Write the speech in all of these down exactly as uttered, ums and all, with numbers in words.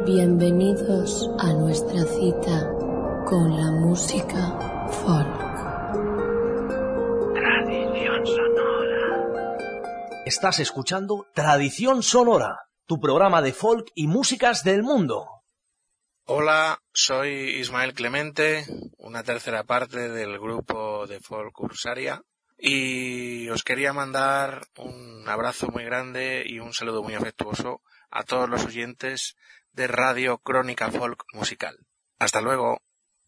Bienvenidos a nuestra cita con la música folk. Tradición sonora. Estás escuchando Tradición Sonora, tu programa de folk y músicas del mundo. Hola, soy Ismael Clemente, una tercera parte del grupo de folk Ursaria, y os quería mandar un abrazo muy grande y un saludo muy afectuoso a todos los oyentes de Radio Crónica Folk Musical. Hasta luego.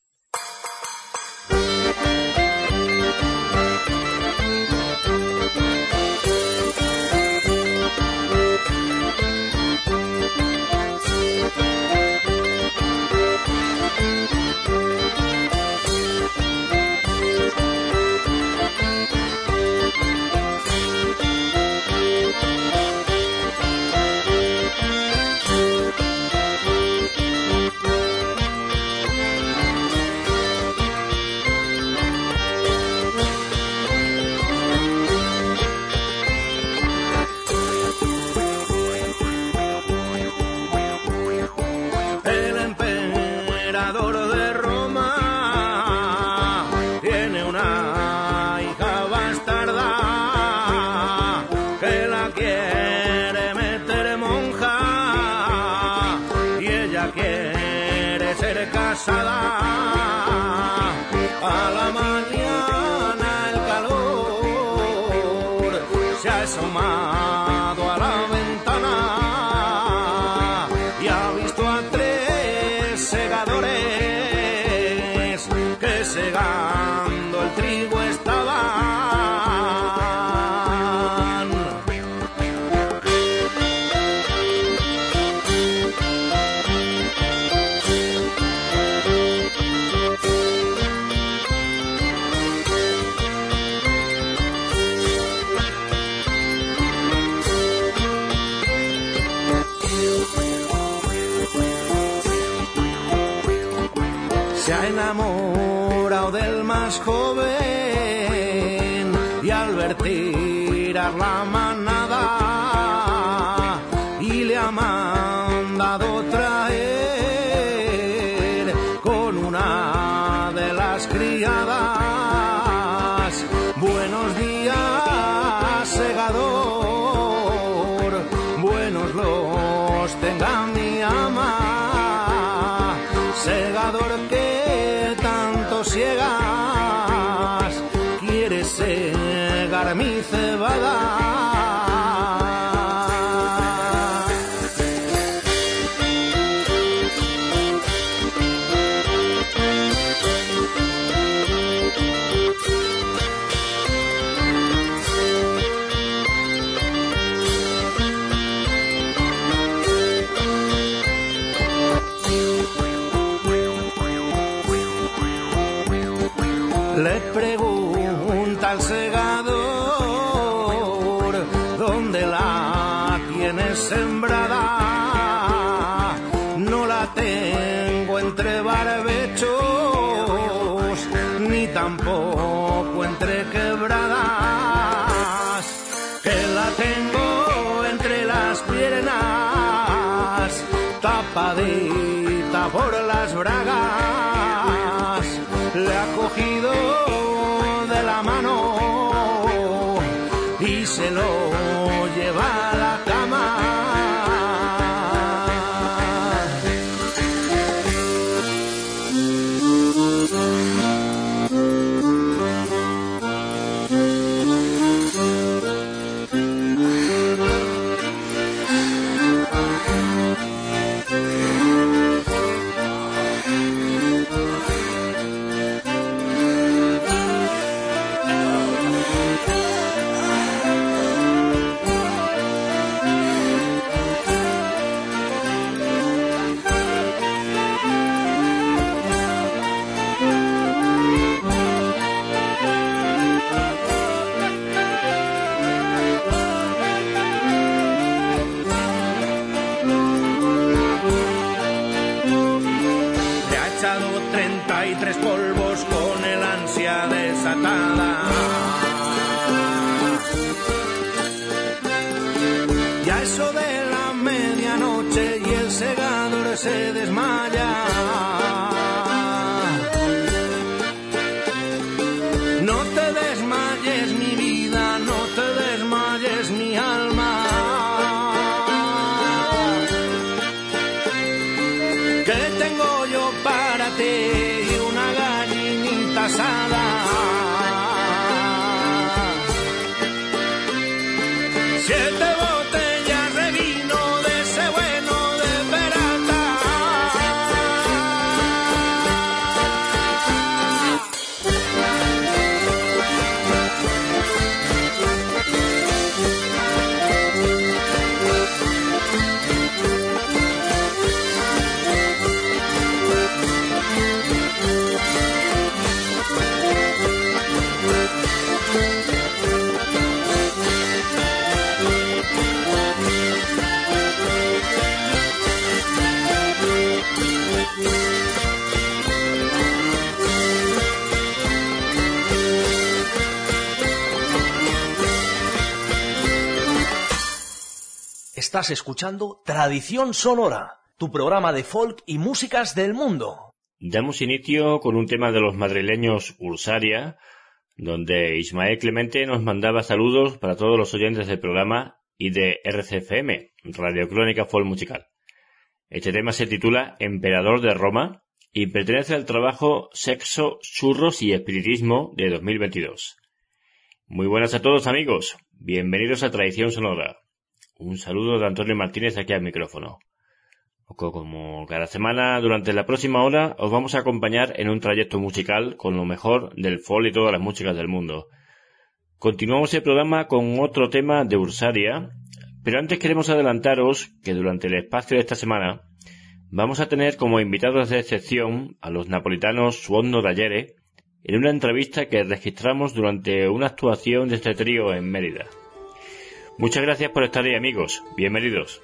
A la mañana el calor se ha asomado a la ventana y ha visto a tres segadores que segando el trigo estaban. Se ha enamorado del más joven y al ver tirar la manada y le ha mandado traer con una de las criadas. Buenos días, segador, buenos los tenga mi ama, segador que tanto ciegas, quieres segar mi cebada. Le pregunta al segador dónde la tienes sembrada. No la tengo entre barbechos ni tampoco entre quebradas, que la tengo entre las piernas, tapadita por las bragas. Le ha cogido de la mano y se lo lleva a la cama. treinta y tres polvos con el ansia desatada. Ya eso de la medianoche y el segador se desmaya. No te desmayes mi vida, no te desmayes mi alma. ¿Qué tengo yo para ti? Una gallinita asada. Siete botellas de vino de ese bueno de Peralta. Estás escuchando Tradición Sonora, tu programa de folk y músicas del mundo. Damos inicio con un tema de los madrileños Ursaria, donde Ismael Clemente nos mandaba saludos para todos los oyentes del programa y de R C F M, Radio Crónica Folk Musical. Este tema se titula Emperador de Roma y pertenece al trabajo Sexo, Churros y Espiritismo de dos mil veintidós. Muy buenas a todos, amigos. Bienvenidos a Tradición Sonora. Un saludo de Antonio Martínez aquí al micrófono. Como cada semana, durante la próxima hora os vamos a acompañar en un trayecto musical con lo mejor del folk y todas las músicas del mundo. Continuamos el programa con otro tema de Ursaria, pero antes queremos adelantaros que durante el espacio de esta semana vamos a tener como invitados de excepción a los napolitanos Suono Dall'Aere en una entrevista que registramos durante una actuación de este trío en Mérida. Muchas gracias por estar ahí, amigos. Bienvenidos.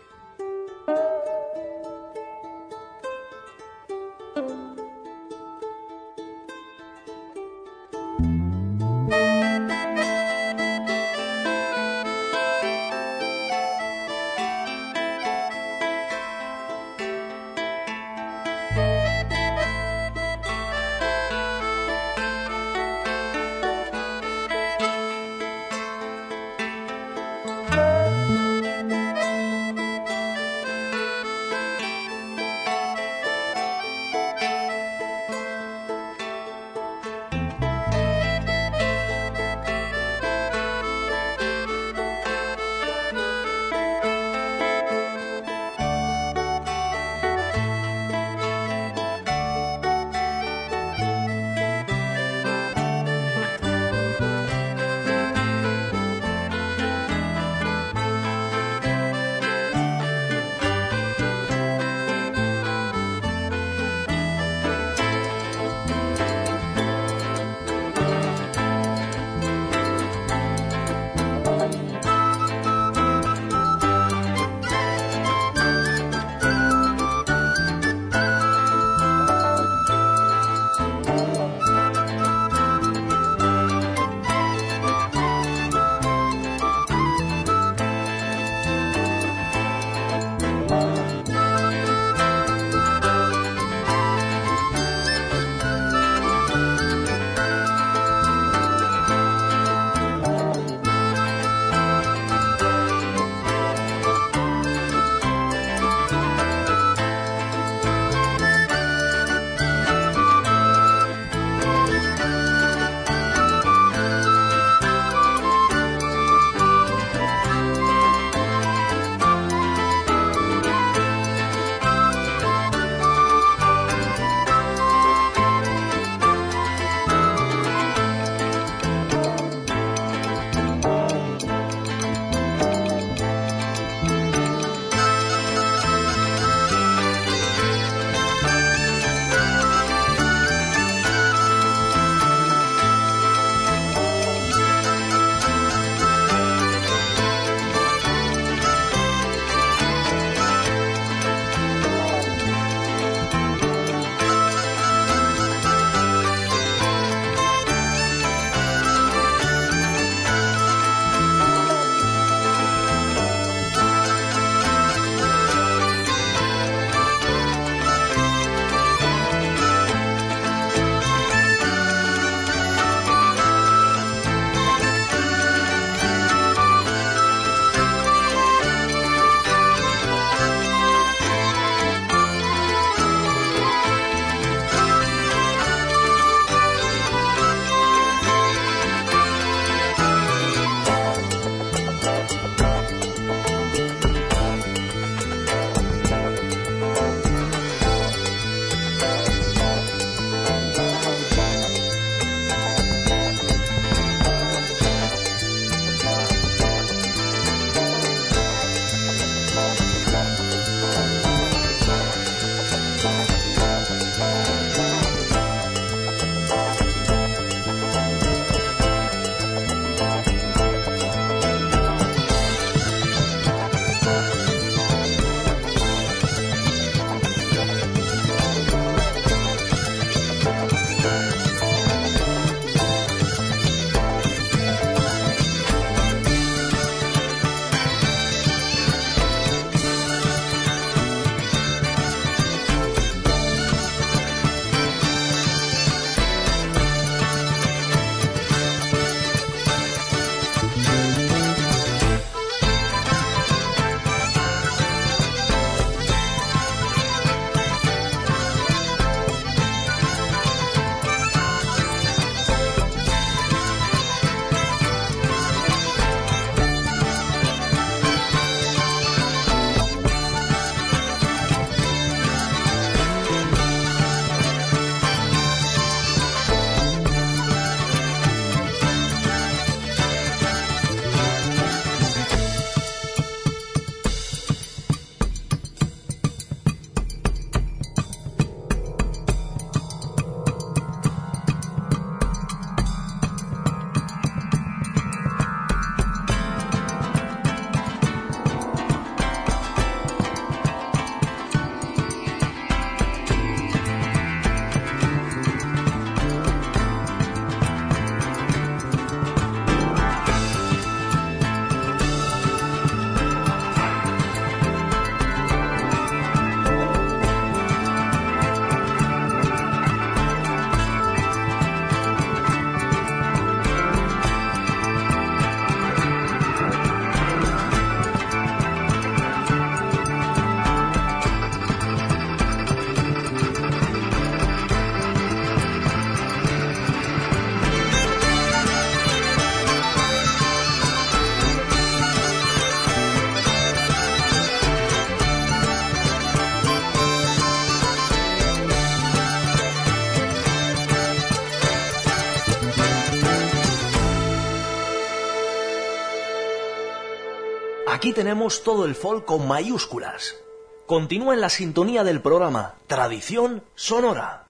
Aquí tenemos todo el folk con mayúsculas. Continúa en la sintonía del programa Tradición Sonora.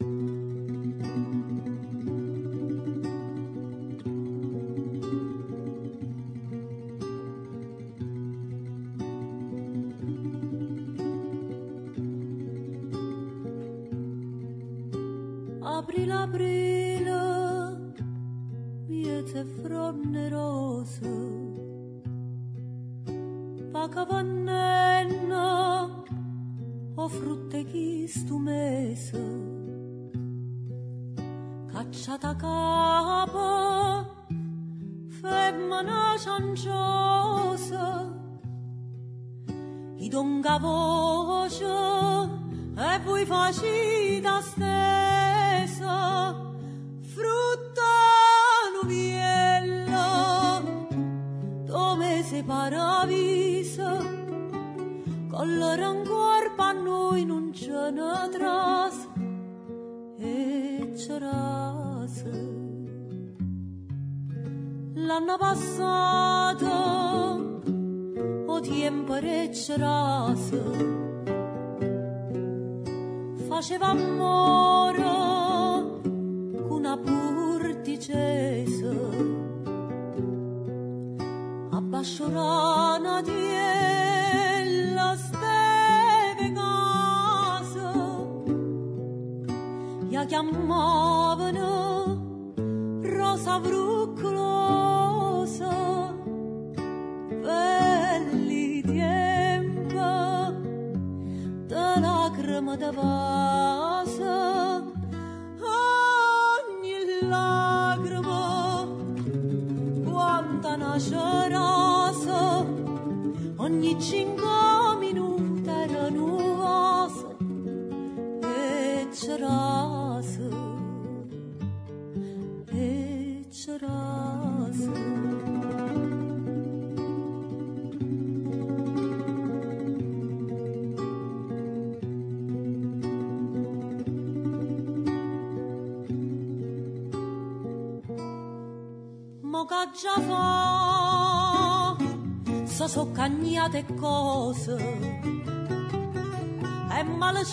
April, april, miete fronde rose, pacavannenna, o frutte chi stumese, cacciata capa, femmina cianciosa, i donga voce, e voi facita stessa, frutta nubiella, dove si paravisa, con la rancuor pa noi non ce ne tras, e c'erase. L'anno passato, o tempo c'erase, faceva amore con una porticese, abbasciorana della steve casa, la chiamavano rosa bruccolosa, belli tempi da lacrime de vasa, ogni lacrima quanta nascerasa, ogni cinque minuti era nuova e c'erase, e c'erase. Che già fa, se so cagnate cose, e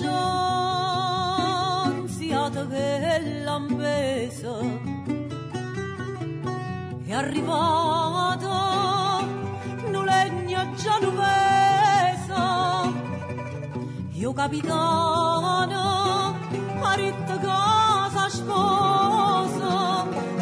malcenziate che l'ambesa, è arrivata nulegna genovesa, io capitano, marito casa sposa,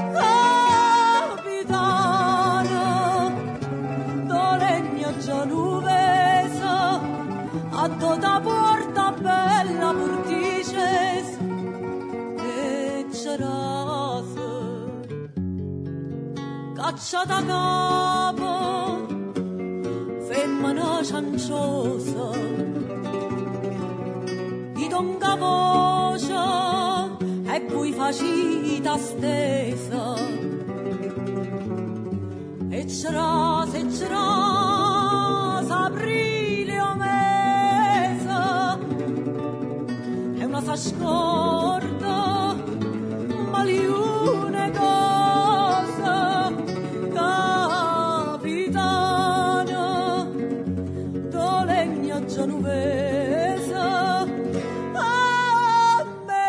genovesa, a tutta porta bella porticese, e c'erase, cacciata capo, femmina cianciosa, di donga voce, e poi facita stesa, e c'erase, e c'erase, aprile o mese, e una sa scorda, ma li une cosa, capitana, do legna genovese, a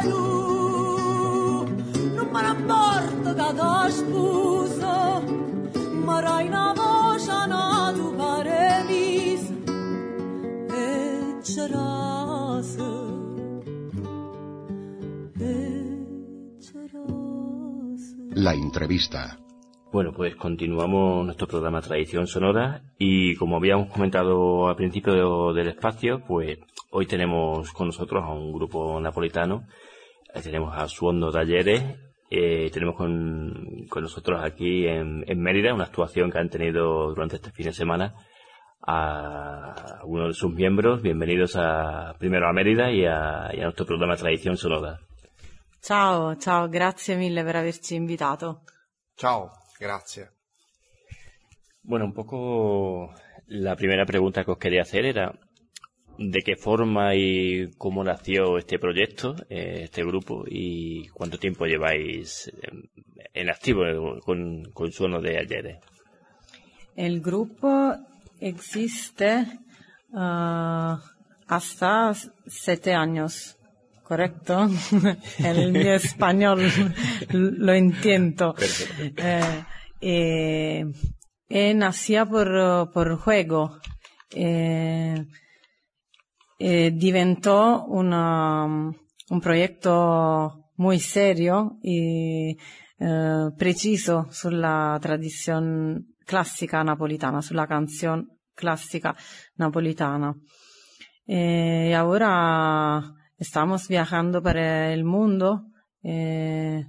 menù, non me ne porto che da sposa, ma rai una voce na tu pare mise, e c'erase, e c'erase. La entrevista. Bueno, pues continuamos nuestro programa Tradición Sonora y como habíamos comentado al principio del espacio, pues hoy tenemos con nosotros a un grupo napolitano, tenemos a Suono Talleres, eh, tenemos con, con nosotros aquí en, en Mérida una actuación que han tenido durante este fin de semana a uno de sus miembros. Bienvenidos a, primero a Mérida y a, y a nuestro programa Tradición Sonora. Ciao, ciao, grazie mille per averci invitato. Ciao, grazie. Bueno, un poco la primera pregunta que os quería hacer era ¿de qué forma y cómo nació este proyecto, este grupo, y cuánto tiempo lleváis en activo con, con Suono Talleres? Il gruppo existe uh, hasta siete años. ¿Correcto? El mio español lo entiendo. Eh, eh, e nacía por, por juego. Eh, eh, diventó una, un proyecto muy serio y eh, preciso sulla tradizione classica napolitana, sulla canzone classica napolitana. E ora estamos viajando por el mundo, eh,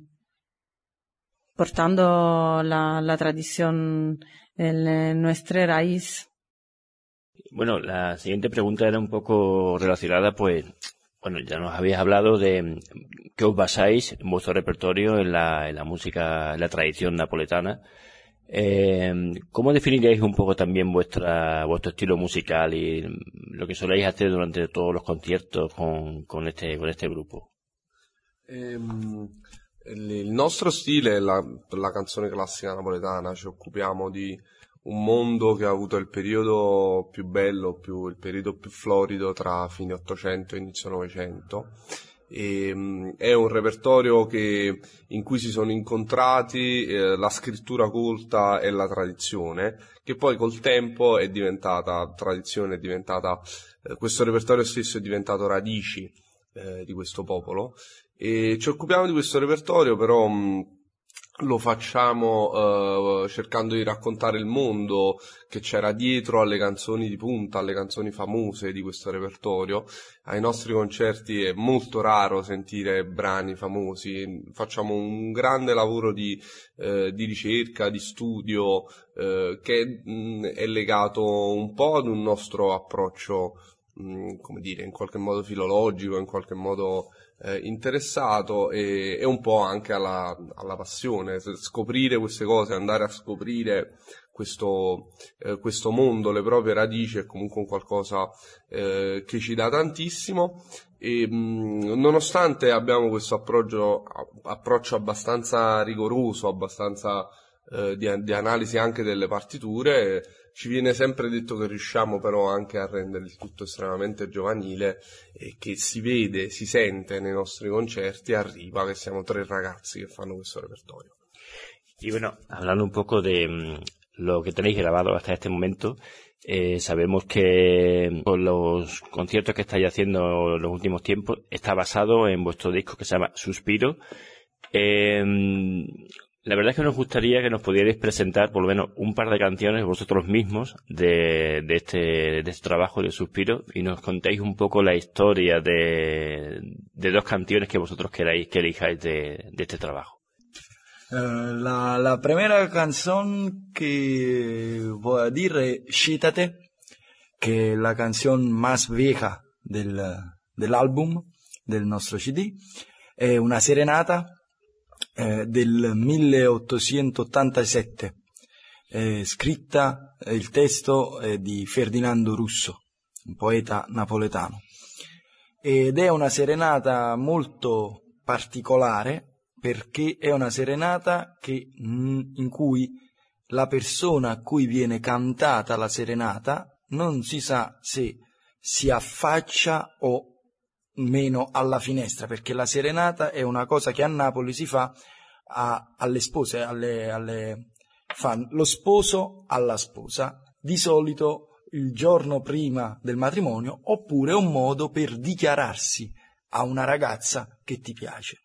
portando la, la tradición en nuestra raíz. Bueno, la siguiente pregunta era un poco relacionada, pues, bueno, ya nos habéis hablado de que os basáis en vuestro repertorio en la, en la música, en la tradición napoletana. Eh, ¿Cómo definiríais un poco también vuestra, vuestro estilo musical y lo que soléis hacer durante todos los conciertos con, con este, con este grupo? Ehm, il nostro stile è la, la canzone classica napoletana. Ci occupiamo di un mondo che ha avuto il periodo più bello, più, il periodo più florido tra fine Ottocento e inizio Novecento. E, um, è un repertorio che, in cui si sono incontrati eh, la scrittura colta e la tradizione, che poi col tempo è diventata tradizione, è diventata eh, questo repertorio stesso è diventato radici eh, di questo popolo, e ci occupiamo di questo repertorio, però mh, lo facciamo eh, cercando di raccontare il mondo che c'era dietro alle canzoni di punta, alle canzoni famose di questo repertorio. Ai nostri concerti è molto raro sentire brani famosi, facciamo un grande lavoro di, eh, di ricerca, di studio, eh, che mh, è legato un po' ad un nostro approccio, mh, come dire, in qualche modo filologico, in qualche modo Eh, interessato, e, e un po' anche alla, alla passione, scoprire queste cose, andare a scoprire questo, eh, questo mondo, le proprie radici, è comunque un qualcosa eh, che ci dà tantissimo. E mh, nonostante abbiamo questo approccio, approccio abbastanza rigoroso, abbastanza eh, di, di analisi anche delle partiture, ci viene sempre detto che riusciamo però anche a rendere il tutto estremamente giovanile, e che si vede, si sente nei nostri concerti, arriva che siamo tre ragazzi che fanno questo repertorio. Y bueno, hablando un poco de um, lo que tenéis grabado hasta este momento, eh, sabemos que con los conciertos que estáis haciendo en los últimos tiempos está basado en vuestro disco que se llama Suspiro. Eh, La verdad es que nos gustaría que nos pudierais presentar por lo menos un par de canciones vosotros mismos de, de, este, de este trabajo de Suspiro, y nos contéis un poco la historia de, de dos canciones que vosotros queráis que elijáis de, de este trabajo. Uh, la, la primera canción que voy a decir es Scítate, que es la canción más vieja del, del álbum, del nostro C D. È una serenata Eh, del milleottocentottantasette, eh, scritta, eh, il testo è di Ferdinando Russo, un poeta napoletano, ed è una serenata molto particolare perché è una serenata che, mh, in cui la persona a cui viene cantata la serenata non si sa se si affaccia o meno alla finestra, perché la serenata è una cosa che a Napoli si fa a, alle spose, alle, alle, fa lo sposo alla sposa, di solito il giorno prima del matrimonio, oppure un modo per dichiararsi a una ragazza che ti piace.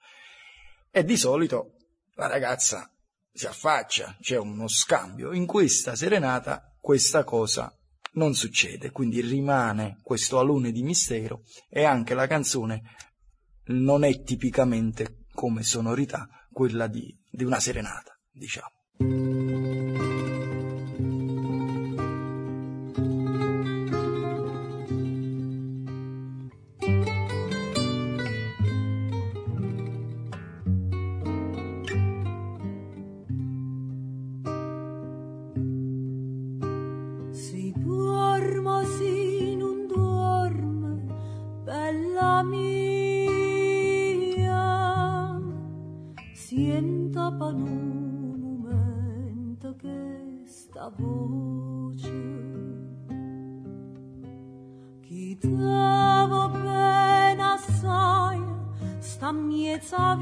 E di solito la ragazza si affaccia, c'è uno scambio. In questa serenata questa cosa non succede, quindi rimane questo alone di mistero, e anche la canzone non è tipicamente come sonorità quella di, di una serenata, diciamo. Per un momento che sta voce stavo bene assai, sta miezza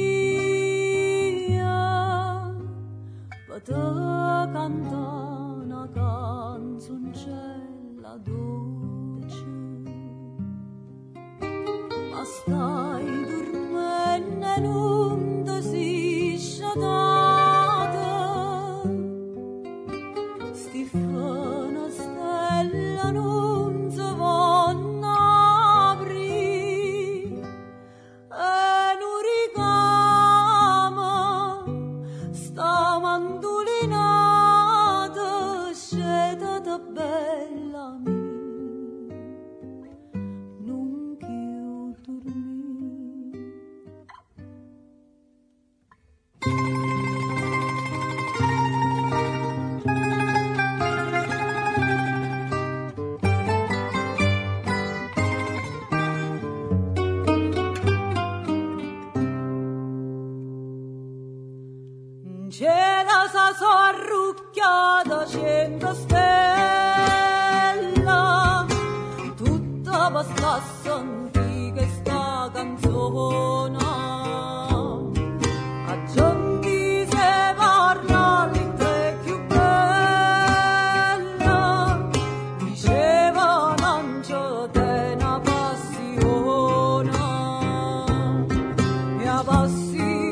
via, per te cantare una canzoncella dolce, ma stai dormendo e non ti si sciatata, sti fana stella non si vanno aprì, e non ricama sta mandolinata scelta bella mia, non più dormì. C'era sa so arrucchiata cento stella, tutta basta sentire sta canzone, a giorni se parla l'inte più bella, diceva non c'è te una passione, mia passione.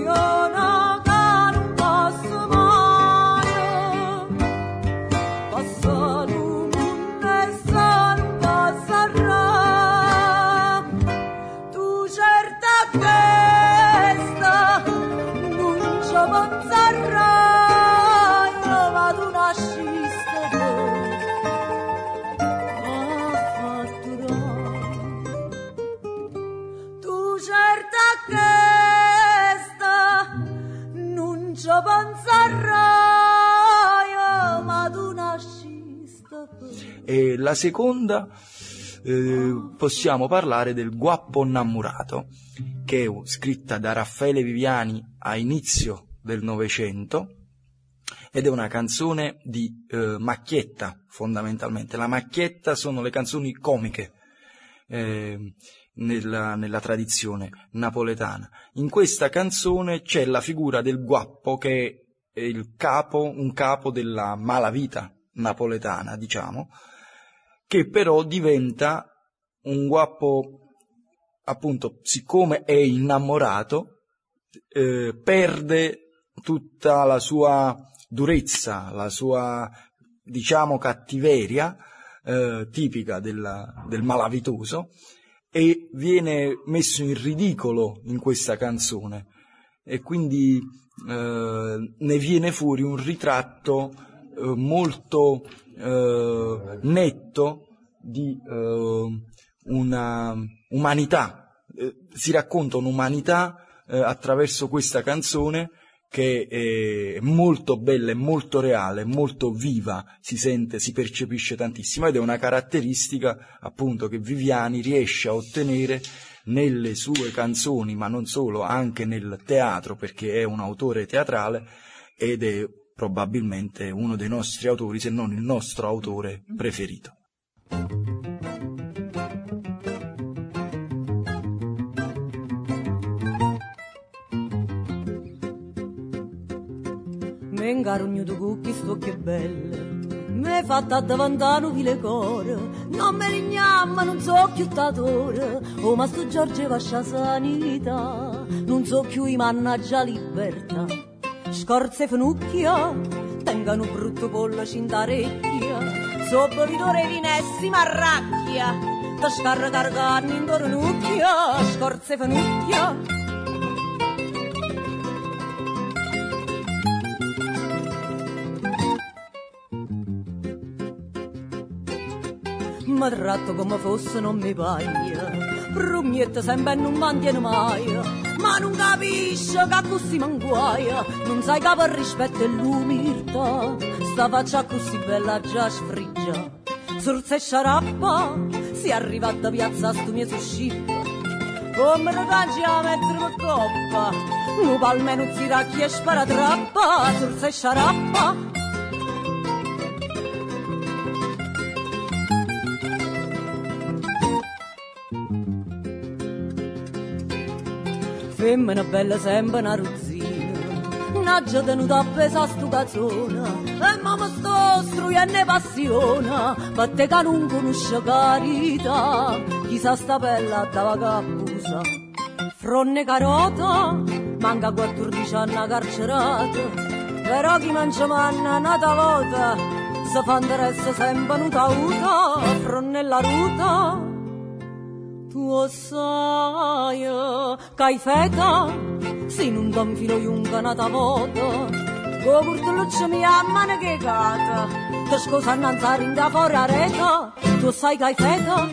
E la seconda eh, possiamo parlare del Guappo Innamurato, che è scritta da Raffaele Viviani a inizio del Novecento ed è una canzone di eh, macchietta fondamentalmente. La macchietta sono le canzoni comiche eh, nella, nella tradizione napoletana. In questa canzone c'è la figura del guappo, che è il capo, un capo della malavita napoletana, diciamo, che però diventa un guappo, appunto, siccome è innamorato, eh, perde tutta la sua durezza, la sua, diciamo, cattiveria eh, tipica della, del malavitoso, e viene messo in ridicolo in questa canzone, e quindi eh, ne viene fuori un ritratto eh, molto eh, netto di eh, una umanità. Eh, si racconta un'umanità eh, attraverso questa canzone, che è molto bella, è molto reale, è molto viva, si sente, si percepisce tantissimo, ed è una caratteristica appunto che Viviani riesce a ottenere nelle sue canzoni, ma non solo, anche nel teatro, perché è un autore teatrale ed è probabilmente uno dei nostri autori, se non il nostro autore preferito. Me ingarugno tu cucchi sto che belle, me fatta davanti nuvile core, non me lignamma, non so più tatore, oh ma sto Giorgio vascia sanità, non so più i mannaggia libertà, scorze fenucchia, tengano brutto pollo cintarecchia, so bevitore vinessi marracchia, da scaricare carne in cornucchia, scorze fenucchia. Mi tratto come fosse non mi paia, Brugnetta sempre non mantiene mai, ma non capisce che così manguaia, non sai che per rispetto e l'umiltà, sta faccia così bella già sfriggia, sorza e sciarappa, si è arrivata a piazza sto mio suscippa, come ragazzi a mettere coppa, non pa almeno ziracchi e sparatrappa, sorza e sciarappa. femmina bella sempre una ruzzina, n'aggia tenuta appesa stu cazzona, e mamma sto struendo passione, batte che non conosce carità, chissà sta bella dava cappusa. Fronne carota, manca quattordici anni carcerata, però chi mangia manna nata volta, se fa interesse sempre nuta uta, fronnella ruta. Tu sai che hai feta, se non ti infilo iunca nata volta, che purtroppo mi amano che cata, che scusa annanzare in da fuori a reta, tu sai che hai feta.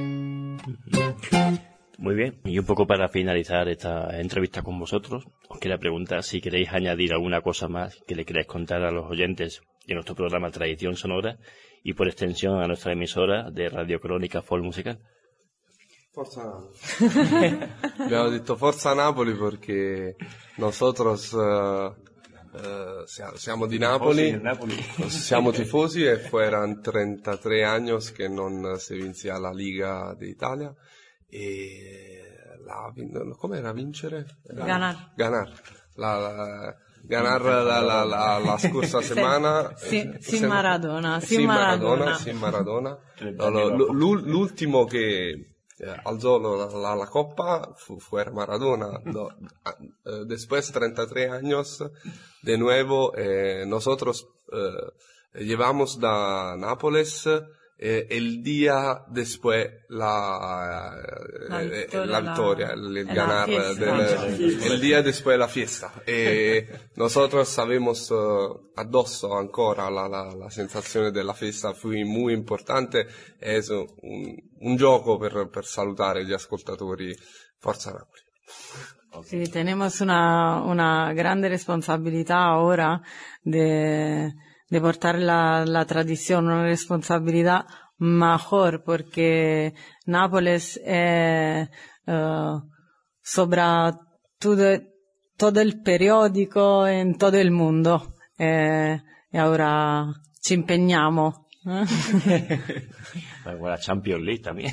Muy bien, y un poco para finalizar esta entrevista con vosotros, os quería preguntar si queréis añadir alguna cosa más que le queráis contar a los oyentes de nuestro programa Tradición Sonora y por extensión a nuestra emisora de Radio Crónica Folk Musical. Forza Napoli. Abbiamo detto Forza Napoli perché nosotros uh, uh, siamo di Napoli, Napoli. siamo tifosi e fueron treinta y tres años que non se vincía la Liga de Italia. E la, come era vincere? Ganar. Ganar. La, la, ganar la, la, la, la scorsa settimana. Sì, sì, sì, Maradona. Sì, sì, Maradona. Sì, Maradona. L'ultimo che eh, alzò la, la, la coppa fu, fu Maradona. No, eh, después treinta y tres años, de nuevo, eh, nosotros eh, llevamos da Nápoles. Eh, el día después la, la eh, victoria, la, victoria el, el ganar, fiesta. del, el día después la fiesta. Eh, nosotros sabemos uh, addosso ancora la, la, la sensazione della festa, fue muy importante, es un, un gioco per, per salutare gli ascoltatori. Forza Napoli. Sí, tenemos una, una grande responsabilidad ahora de de portar la, la tradición, una responsabilidad mejor, porque Nápoles es uh, sobre todo, todo el periódico en todo el mundo, eh, y ahora ci impegniamo. Con la Champions League también.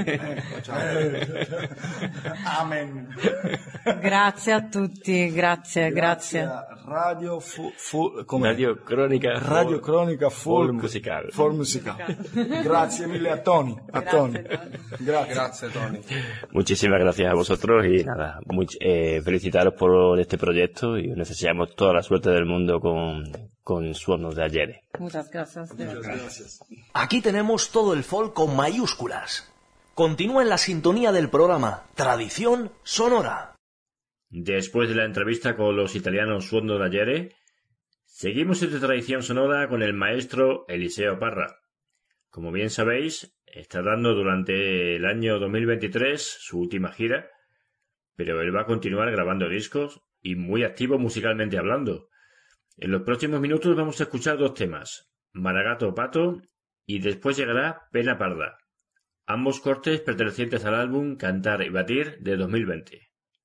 Amen. Grazie a tutti, grazie, grazie. grazie. Radio fu, fu, Radio Crónica Radio Crónica Folk Folk Musical. Folk Musical. Grazie mille a Tony. A Tony. Grazie. Grazie Tony. Muchísimas gracias a vosotros y nada, muy, eh, felicitaros por este proyecto y os deseamos toda la suerte del mundo con, con Suonos de Ayer. Muchas gracias. Muchas gracias. Aquí tenemos todo el folk con mayúsculas. Continúa en la sintonía del programa Tradición Sonora. Después de la entrevista con los italianos Suonos de Ayer, seguimos esta Tradición Sonora con el maestro Eliseo Parra. Como bien sabéis, está dando durante el año dos mil veintitrés su última gira, pero él va a continuar grabando discos y muy activo musicalmente hablando. En los próximos minutos vamos a escuchar dos temas, Maragato Pato y después llegará Pena Parda, ambos cortes pertenecientes al álbum Cantar y Batir de dos mil veinte.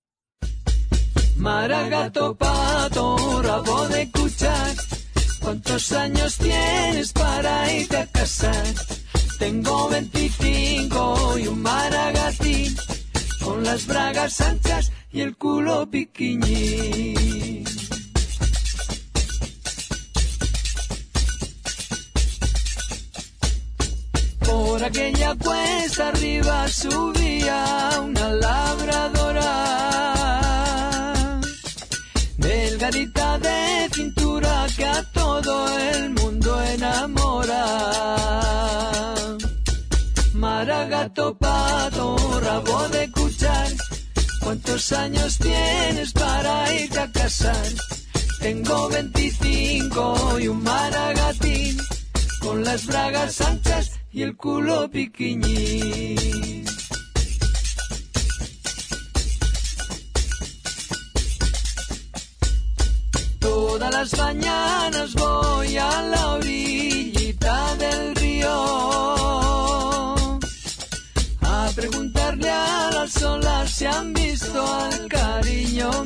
Maragato Pato, rabo de escuchar, ¿cuántos años tienes para irte a casar? Tengo veinticinco y un maragatín, con las bragas anchas y el culo piquiñín. Por aquella cuesta arriba subía una labradora, delgadita de cintura que a todo el mundo enamora. Maragato Pato, rabo de cuchar, ¿cuántos años tienes para irte a casar? Tengo veinticinco y un maragatín, con las bragas anchas y el culo piquiñín. Todas las mañanas voy a la orillita del río a preguntarle a las olas si han visto al cariño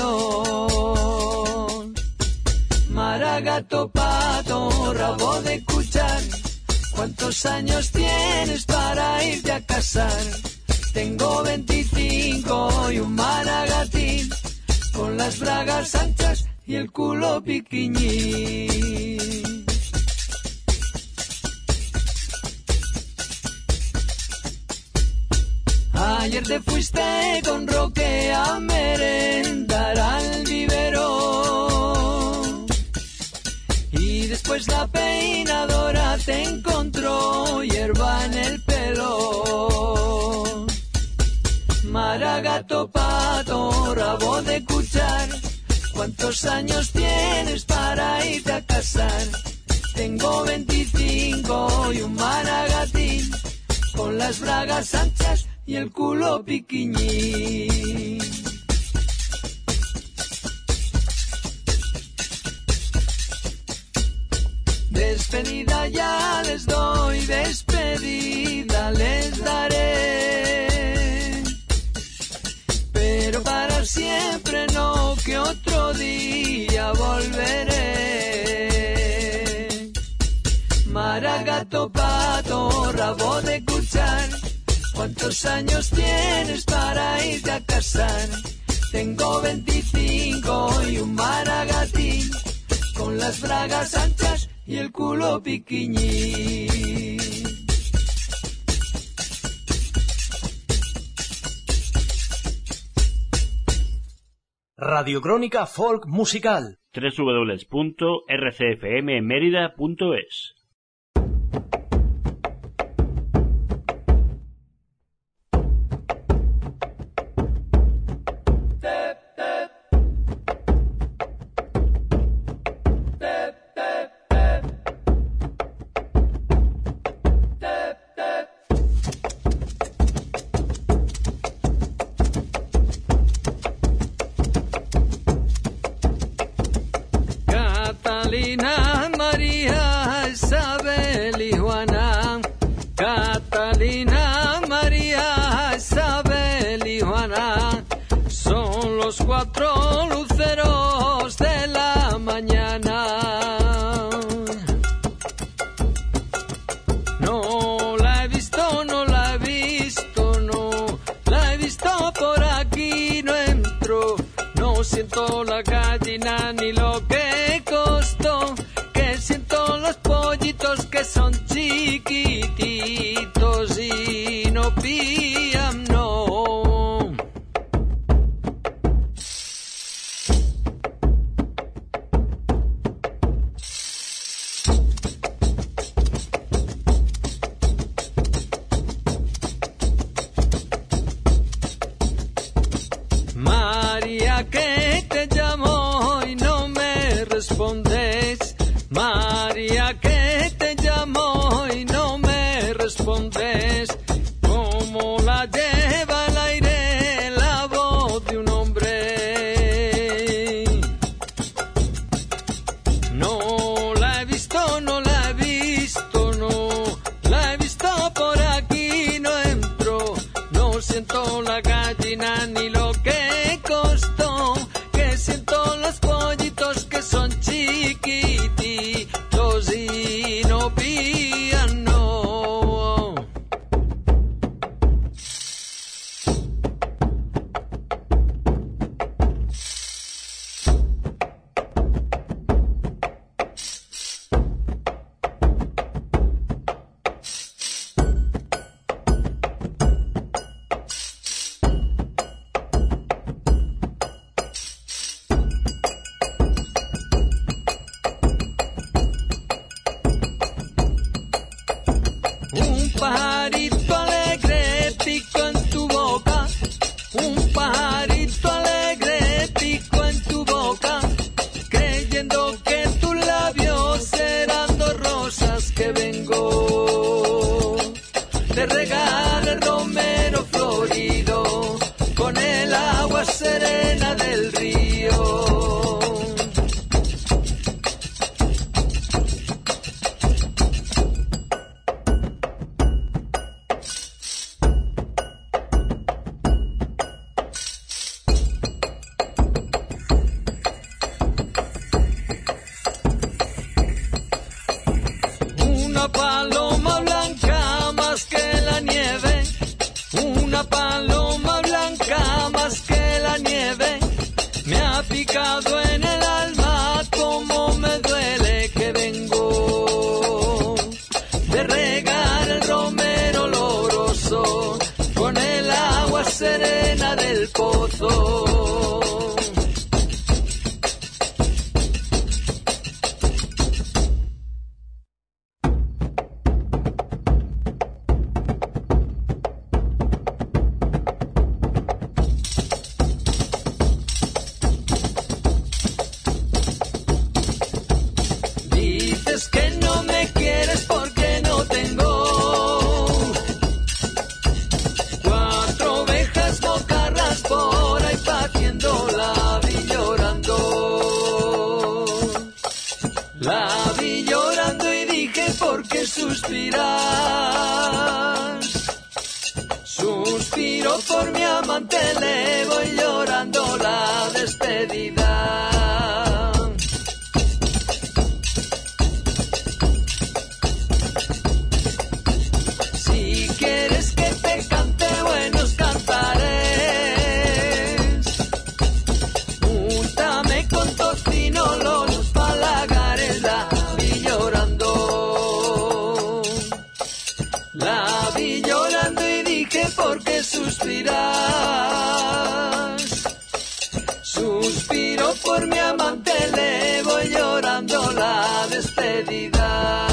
mío. Maragato Pato, rabo de cuchar, ¿cuántos años tienes para irte a casar? Tengo veinticinco y un maragatín, con las bragas anchas y el culo piquiñín. Ayer te fuiste con Roque a merendar al vivero y después la peinadora te encontró hierba en el pelo. Maragato, pato, rabo de cuchar, ¿cuántos años tienes para irte a casar? Tengo veinticinco y un maragatín, con las bragas anchas y el culo piquiñín. Despedida ya les doy, despedida les daré, pero para siempre no, que otro día volveré. Maragato, pato, rabo de cuchar, ¿cuántos años tienes para irte a casar? Tengo veinticinco y un maragatín, con las bragas anchas y el culo piquiñín. Radiocrónica Folk Musical. doble u doble u doble u punto r c f m mérida punto es. Catalina, María, Isabel y Juana. Catalina, María, Isabel y Juana son los cuatro luceros de la mañana. No la he visto, no la he visto, no la he visto por aquí, no entro. No siento la gallina ni lo que costó, que siento los pollitos que son chiquititos y no pían, no. María, que te llamo y no me respondes. María, que te llamo y no me respondes. ¿Cómo la lleva al aire la voz de un hombre? No la he visto, no la he visto, no la he visto por aquí, no entro. No siento la gallina ni lo que costó, que siento los pollitos que son chiquititos y no pían, no. Un pajarito alegre pico en tu boca, un pajarito alegre pico en tu boca, creyendo que tus labios serán dos rosas que vengo de regar el romero florido con el agua serena del río. Una paloma blanca más que la nieve, serena del pozo. Dices que no me quieres porque no tengo cuatro ovejas bocarras por ahí paciendo, la vi llorando. La vi llorando y dije, ¿por qué suspiras? Suspiro por mi amante, le voy llorando la despedida. Si quieres que te cante buenos cantares, úntame con tocino los palagares. La vi llorando, la vi llorando y dije, ¿por qué suspiras? Suspiro por mi amante, le voy llorando la despedida.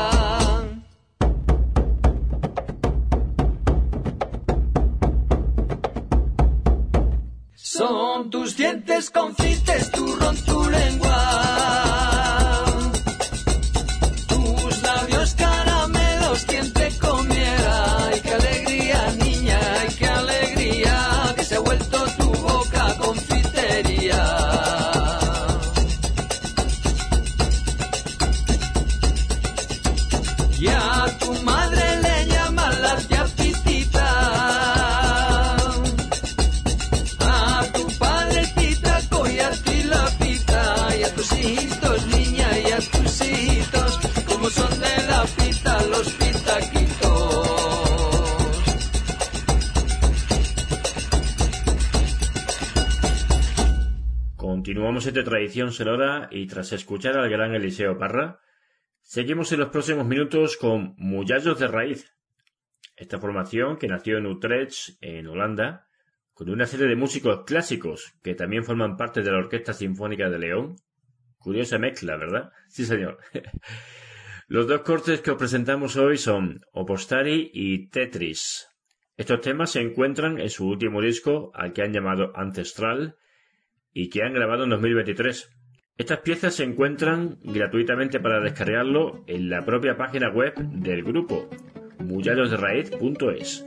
Son tus dientes confites, tu ron, tu lengua, tus labios caramelos, quien te comiera. Ay, qué alegría, niña, ay, qué alegría, que se ha vuelto tu boca confitería. Y a tu madre le llaman la tía Pitita, a tu padre Pitaco y a ti la pita, y a tus hijitos, niña, y a tus hijitos, como son de la pita los pitaquitos. Continuamos esta tradición sonora y tras escuchar al gran Eliseo Parra, seguimos en los próximos minutos con Muyallos de Raíz. Esta formación, que nació en Utrecht, en Holanda, con una serie de músicos clásicos que también forman parte de la Orquesta Sinfónica de León. Curiosa mezcla, ¿verdad? Sí, señor. Los dos cortes que os presentamos hoy son Opostari y Tetris. Estos temas se encuentran en su último disco, al que han llamado Ancestral, y que han grabado en dos mil veintitrés. Estas piezas se encuentran gratuitamente para descargarlo en la propia página web del grupo, muyallos de raíz punto es.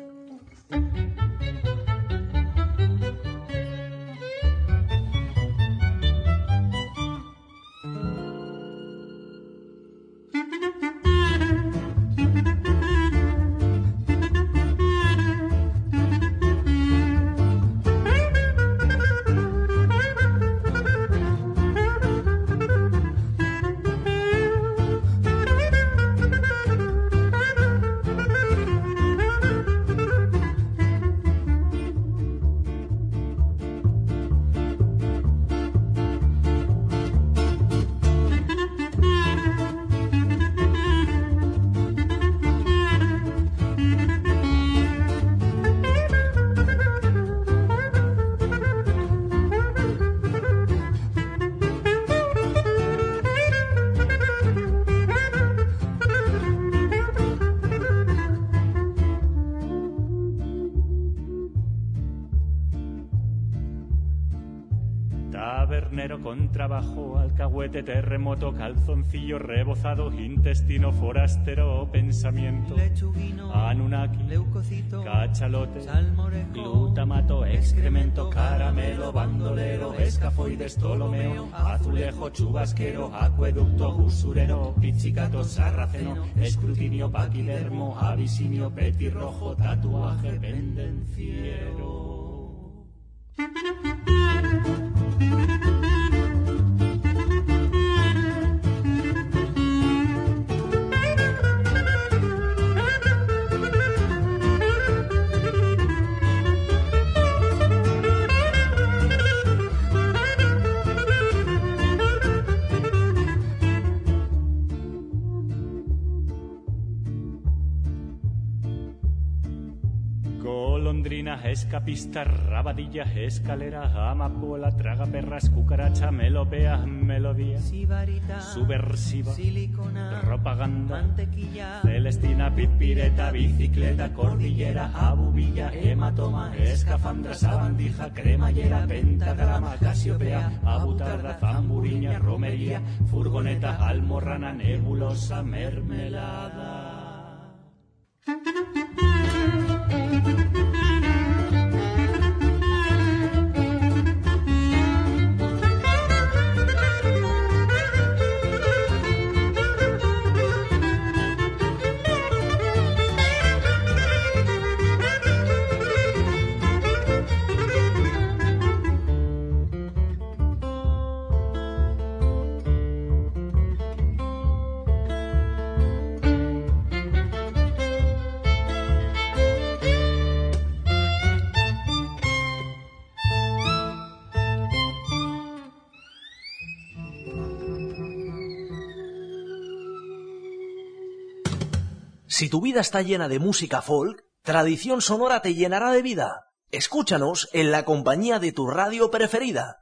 Tabernero con trabajo, alcahuete, terremoto, calzoncillo rebozado, intestino forastero, pensamiento, lechuguino, anunnaki, leucocito, cachalote, salmorejo, glutamato, excremento, caramelo, bandolero, escafoides, ptolomeo, azulejo, chubasquero, acueducto, usurero, pizzicato, sarraceno, escrutinio, paquidermo, abisinio, petirrojo, tatuaje, pendenciero. Golondrina, escapista, rabadilla, escalera, amapola, traga perras, cucaracha, melopea, melodía, sibarita, subversiva, silicona, propaganda, mantequilla, celestina, pipireta, bicicleta, cordillera, abubilla, hematoma, escafandra, sabandija, cremallera, pentagrama, casiopea, abutarda, zamburiña, romería, furgoneta, almorrana, nebulosa, mermelada. Si tu vida está llena de música folk, Tradición Sonora te llenará de vida. Escúchanos en la compañía de tu radio preferida.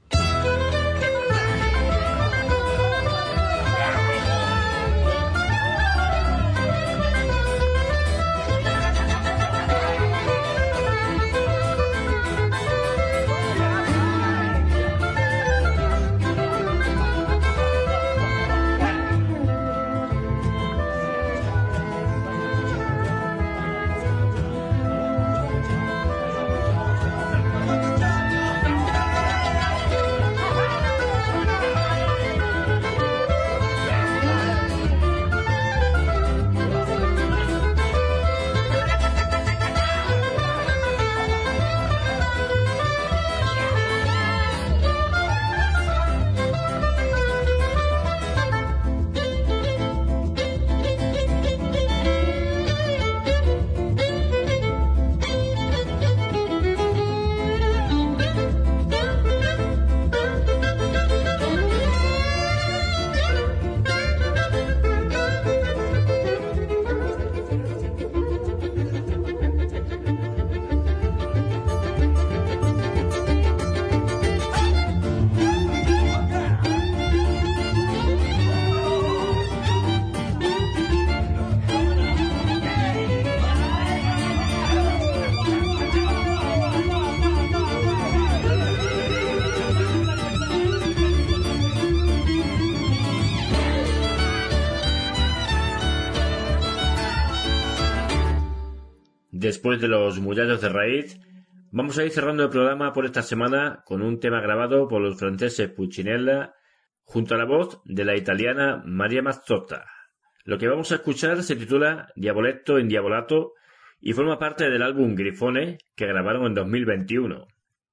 Después de los murallos de raíz, vamos a ir cerrando el programa por esta semana con un tema grabado por los franceses Puccinella junto a la voz de la italiana Maria Mazzotta. Lo que vamos a escuchar se titula Diavoletto in Diavolato y forma parte del álbum Grifone que grabaron en dos mil veintiuno.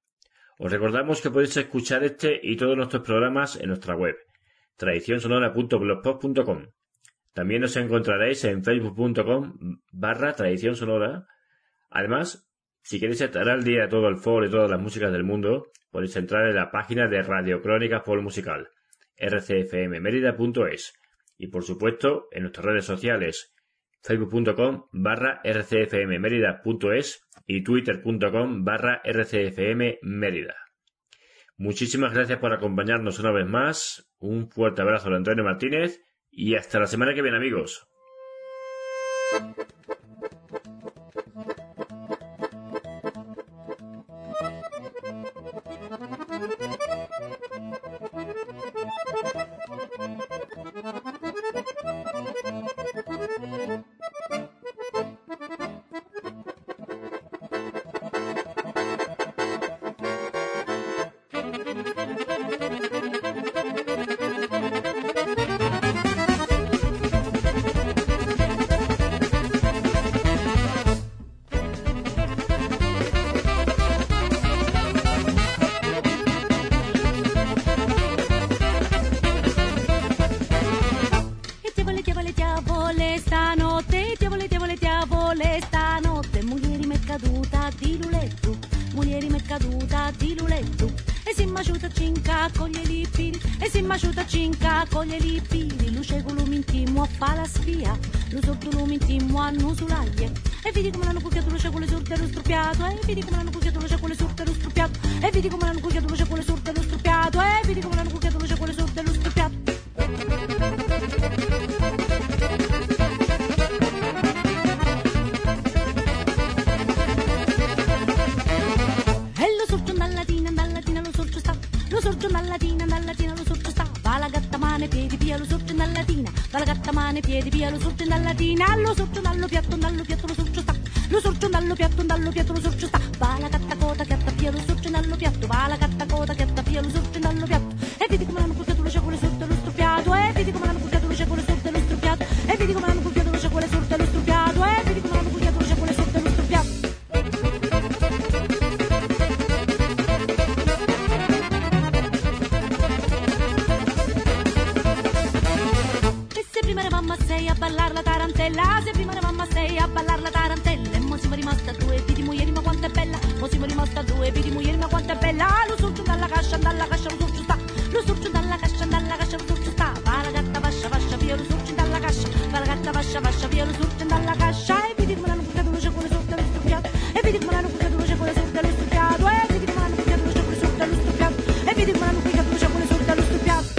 Os recordamos que podéis escuchar este y todos nuestros programas en nuestra web, tradición sonora punto blogspot punto com. También os encontraréis en facebook punto com barra tradición sonora. Además, si queréis estar al día de todo el folk y todas las músicas del mundo, podéis entrar en la página de Radio Crónica Folk Musical, r c f m merida punto es, y por supuesto en nuestras redes sociales, facebook punto com barra r c f m merida punto es y twitter punto com barra r c f m merida. Muchísimas gracias por acompañarnos una vez más, un fuerte abrazo de Antonio Martínez y hasta la semana que viene, amigos. Mulieri me caduta di luletto, e si m'asciuta cinca con gli lipidi, e si m'asciuta cinca con gli lipidi, lo scego lo mintimmo a fa la spia, lo sotto lo mintimmo a nusulaglie, e vedi come l'hanno cucchiato lo scego le sorte e lo struppiato, e vedi come l'hanno cucchiato lo scego le sorte e lo struppiato, e vedi come l'hanno cucchiato lo scego le sorte e lo struppiato, e vedi come l'hanno cucchiato lo scego le sorte e lo struppiato. Lo sorgio dalla latina, dalla latina lo sorgio sta, va la gatta mane piedi via, lo sorgio dalla latina, va la gatta mane piedi via, lo sorgio dalla latina, lo sorgio dallo piatto, dallo piatto lo sorgio sta, lo sorgio dallo piatto, dallo piatto lo sorgio sta, va la gatta coda che atta via, lo sorgio dallo piatto, va la gatta coda che atta via, lo sorgio dallo piatto, e vedi come l'hanno cucchiato lo scegole sorte lo struppiato, e vedi come l'hanno cucchiato lo scegole sorte lo struppiato, e vedi come l'hanno cucchiato lo scegole sorte lo struppiato, e vedi come l'hanno cucchiato lo scegole sorte lo struppiato. A ballar la tarantella, se prima eravamo a sei a ballar la tarantella, e mo siamo rimasti a due, vedi moieri ma quanto è bella, mo siamo rimasti a due, vedi moieri ma quanto è bella, lo sorgio dalla cascia, dalla cascia lo sorgio sta, lo sorgio dalla cascia, dalla cascia lo sorgio sta, va la gatta vascia, vascia via, lo sorgio dalla cascia, va la gatta vascia, vascia via, lo sorgio dalla cascia, e vedi come l'hanno cucchiato lo scegole sorte lo struppiato, e vedi come l'hanno cucchiato lo scegole sorte lo struppiato, e vedi come l'hanno cucchiato lo scegole sorte lo struppiato, e vedi come l'hanno cucchiato lo scegole sorte lo struppiato.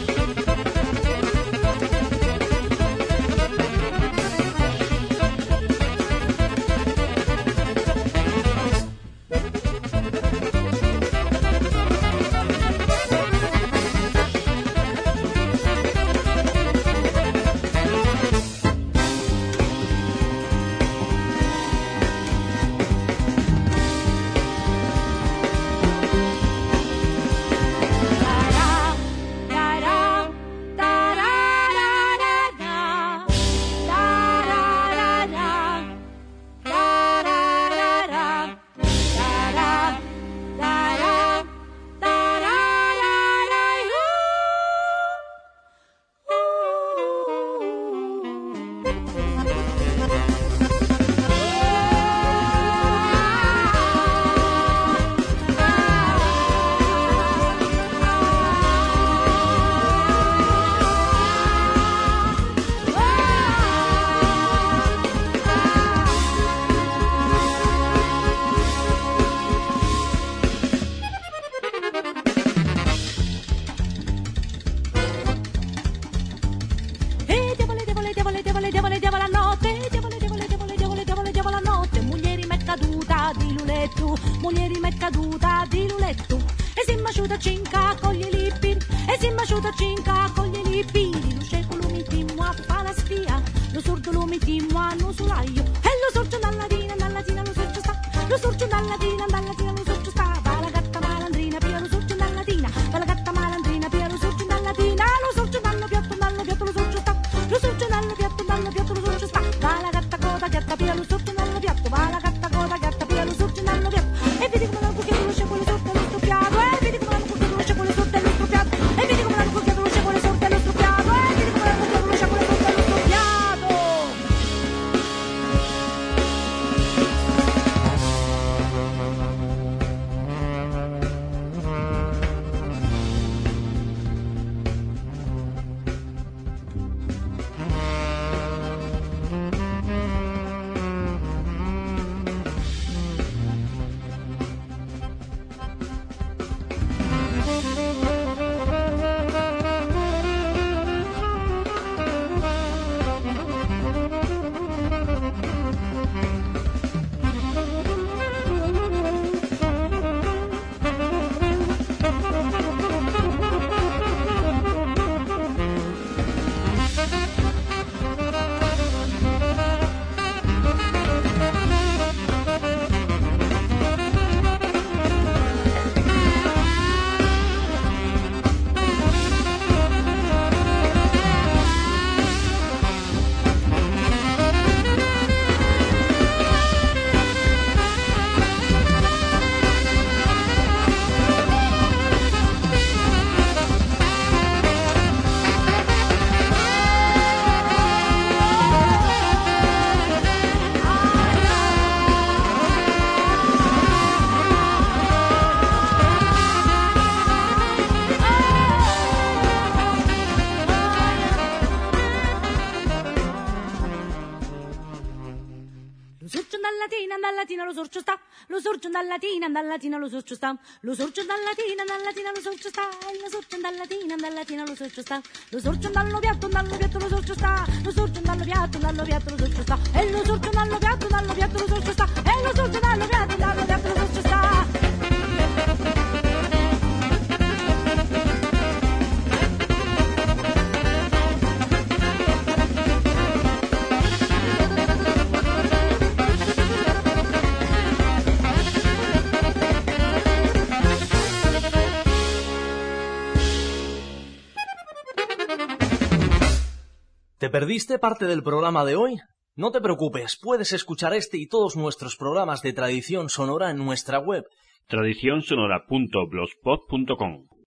Moglieri m'è caduta di luletto, e si m'asciuta cinca con gli lipidi, e si m'asciuta cinca con gli lipidi, lo scecco lo mettimmo a fa la spia, lo sordo lo mettimmo a nusolaio, e lo sorgio dalla latina, dalla latina lo sorgio sta, lo sorgio dalla latina, dalla latina lo sorgio sta, va la gatta malandrina, via lo sorgio dalla latina, va la gatta malandrina, via lo sorgio dalla latina, lo sorgio dallo piatto, dallo piatto lo sorgio sta, lo sorgio dallo piatto, dallo piatto lo sorgio sta, va la gatta coda che atta via lo sorgio dallo piatto, va la gatta coda che atta via lo sorgio dallo piatto, e vedi come l'hanno cucchiato lo scegole sorte lo struppiato, e vedi come l'hanno cucchiato lo scegole sorte lo struppiato, e vedi come l'hanno cucchiato lo scegole sorte lo struppiato, e vedi come l'hanno cucchiato lo scegole sorte lo struppiato. dalla latina, dalla latina lo sorcio sta, lo sorcio dalla latina, dalla latina lo sorcio sta, lo sorcio dalla latina, dalla latina lo sorcio sta, lo sorcio dalla latina, dalla latina lo sorcio sta, lo sorcio dallo piatto, dallo piatto lo sorcio sta, lo sorcio dallo piatto, dallo piatto lo sorcio sta, e lo sorcio dallo piatto, dallo piatto lo sorcio sta, e lo sorcio dallo piatto, dallo piatto lo sorcio sta. ¿Te perdiste parte del programa de hoy? No te preocupes, puedes escuchar este y todos nuestros programas de Tradición Sonora en nuestra web tradición sonora punto blogspot punto com.